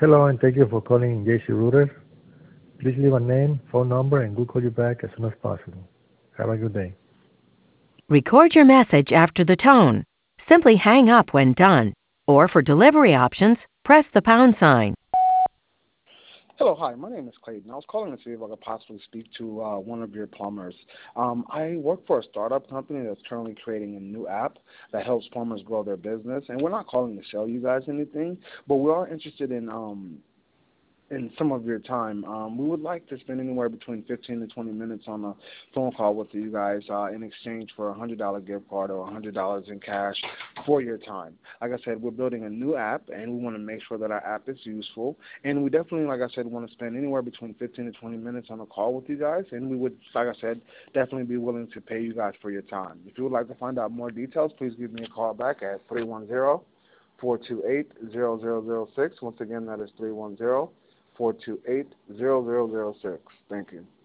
Hello, and thank you for calling JC Routers. Please leave a name, phone number, and we'll call you back as soon as possible. Have a good day. Record your message after the tone. Simply hang up when done. Or for delivery options, press the pound sign. Hello, hi. My name is Clayton. I was calling to see if I could possibly speak to one of your plumbers. I work for a startup company that's currently creating a new app that helps plumbers grow their business. And we're not calling to sell you guys anything, but we are interested in some of your time. We would like to spend anywhere between 15 to 20 minutes on a phone call with you guys in exchange for a $100 gift card or $100 in cash for your time. Like I said, we're building a new app, and we want to make sure that our app is useful. And we definitely, like I said, want to spend anywhere between 15 to 20 minutes on a call with you guys. And we would, like I said, definitely be willing to pay you guys for your time. If you would like to find out more details, please give me a call back at 310-428-0006. Once again, that is 310-428-0006. Thank you.